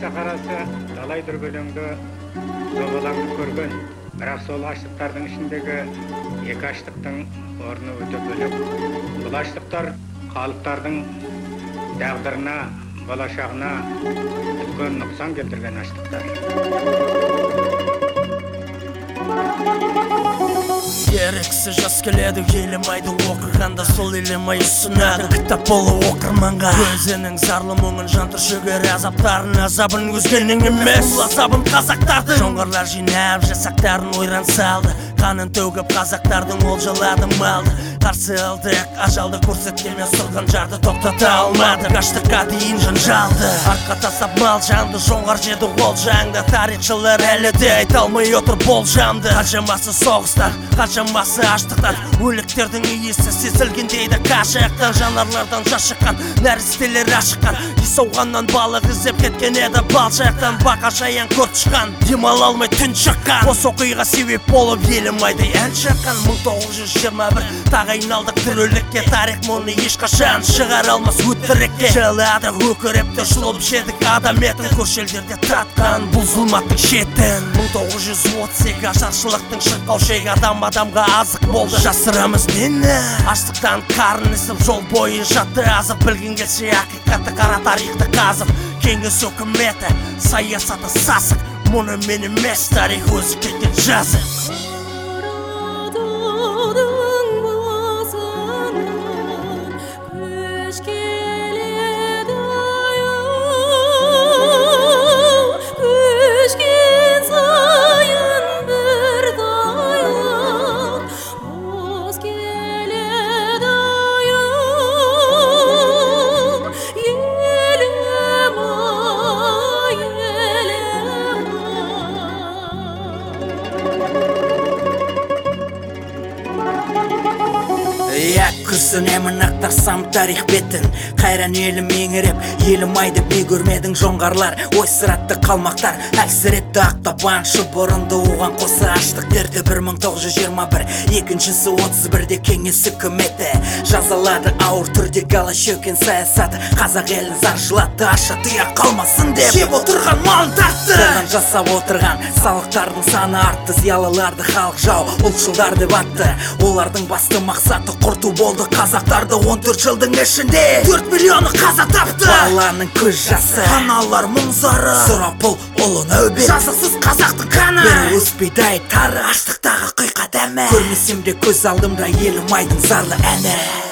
сахарасы талай дүрбелеңді зобалаңды көрген, бірақ сол аштықтардың ішіндегі екі аштықтың орны өте бөлек. Бұл аштықтар халықтардың тағдырына, болашағына үлкен нұқсан келтірген аштықтар. Ерексіз жас келеді, елемайды оқырғанда сол елемай ұсынады кітап болу оқырманға. Өзінің зарлы мұңын жан түршігер азаптарын, азабын өзгенің емес, бұл азабын қазақтардың. Жоңғарлар жинап жасақтарын ойран салды, қанын төгіп қазақтардың олжалады малды. Қарсы алдық ажалды көрсеткенмен сұрған жарды тоқтата алмады. Аштыққа дейін жанжалды, артқа тастап мал жанды, жоңғар жеді ол жаңды. Тарихшылар әлі де айта алмай отыр болжамды. Қаншамасы соғыстан, қаншамасы аштықтан, өліктердің иесі сезілгендейді қашықтан. Жанарлардан жас шыққан, нәрестелер ашыққан, исауғаннан балық іздеп кеткен еді балшақтан. Бақа жаян көрт шыққан, демала алмай түн шыққан, осы оқиға себеп болып елімайды ән шыққан. 1921 тағайындалдық тірілікке, тарих мұны ешқашан шығар алмас өтірікке. Жылады өкірепті жұлып жедік адам етін, көрші-елдерде татқан бұл зұлматтың шетін. 1932 ашаршылықтың шырқау шегі, адам адамға азық болды. Жасырамыз нені? Аштықтан қарын ісіп жол бойы жатты азып, білген келсе ақиқатты қара тарихты қазып. Кеңес өкіметі саясаты сасық, мұны мен емес, тарих өзі кеткен жазық. Күрсінемін ақтарсам тарих бетін, қайран елім еңіреп, елім айды бей көрмедің жоңғарлар, ой сыратты қалмақтар, әлсіретті ақтабан шұбырынды оған қосы аштық дерді. 1921, екіншісі 31-де кеңес үкіметі жазалады ауыр түрде голощекин саясаты. Қазақ елін заржылатты, аша тыя қалмасын деп жеп отырған малын тартты. Соған жасап отырған салықтардың саны артты, зиялыларды халық жау, ұлтшылдар деп атты. Олардың басты мақсаты құрту болды қазақтарды. 14 жылдың ішінде 4 миллионы қаза тапты. Баланың көз жасы, аналар мұңзары, сұрапыл ұлын әубет, жазықсыз қазақтың қаны. Бір өспейдай тары, аштықтағы құйқа дәмі, көрмесем де көз алдымда елім айдың зарлы әні.